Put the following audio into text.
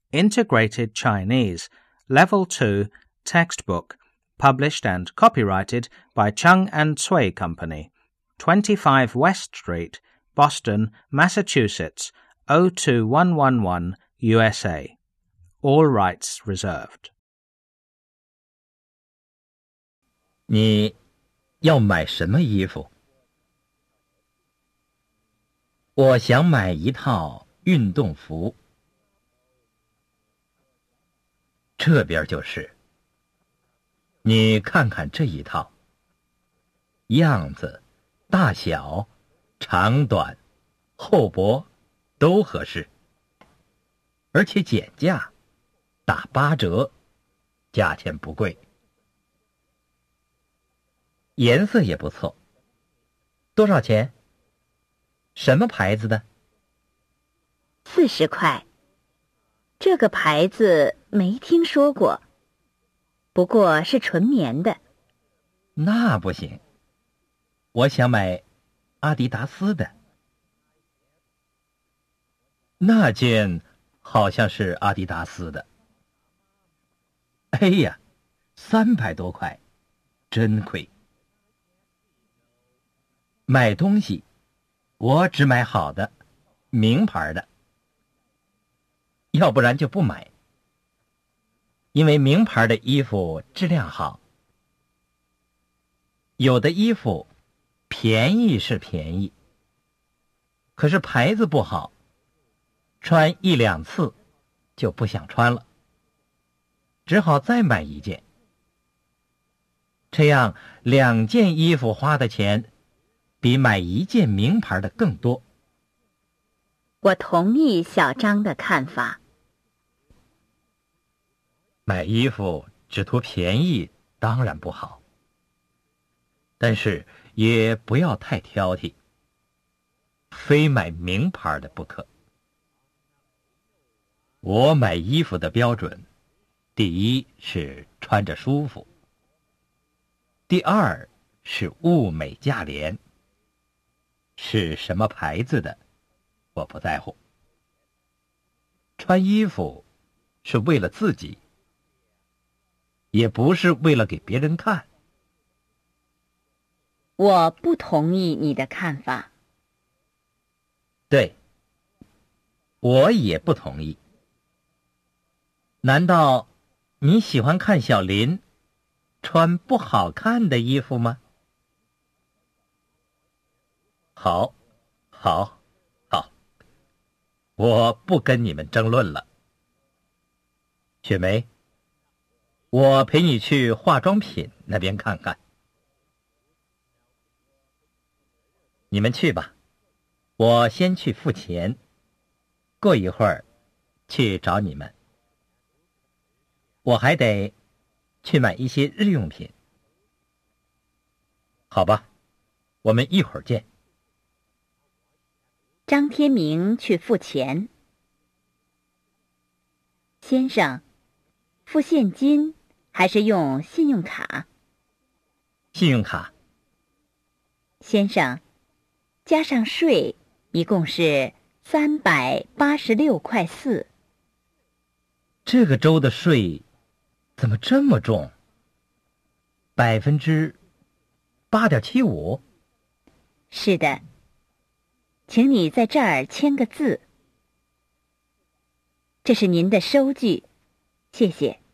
Integrated Chinese, Level 2, Textbook, published and copyrighted by Chung and Tsui Company, 25 West Street, Boston, Massachusetts, 02111, USA. All rights reserved. 你要买什么衣服？我想买一套运动服。这边就是。你看看这一套，样子、大小、长短、厚薄都合适，而且减价，打8折，价钱不贵。颜色也不错。多少钱？什么牌子的 ？40块。这个牌子没听说过，不过是纯棉的。 那不行，我想买阿迪达斯的。那件好像是阿迪达斯的。哎呀，300多块，真亏。买东西，我只买好的，名牌的，要不然就不买。因为名牌的衣服质量好，有的衣服便宜是便宜，可是牌子不好，穿1、2次就不想穿了，只好再买一件。这样2件衣服花的钱比买1件名牌的更多。 我同意小张的看法。 买衣服只图便宜当然不好，但是也不要太挑剔，非买名牌的不可。我买衣服的标准，第一是穿着舒服，第二是物美价廉。是什么牌子的，我不在乎。穿衣服是为了自己，也不是为了给别人看。 我不同意你的看法。 对，我也不同意。难道你喜欢看小林穿不好看的衣服吗？好，好，好，我不跟你们争论了。雪梅，我陪你去化妆品那边看看。你们去吧，我先去付钱，过一会儿去找你们。我还得去买一些日用品。好吧，我们一会儿见。 张天明去付钱。先生，付现金还是用信用卡？ 信用卡。 先生，加上税一共是386.4块。 这个州的税怎么这么重？8.75%？ 是的，请你在这儿签个字。这是您的收据，谢谢。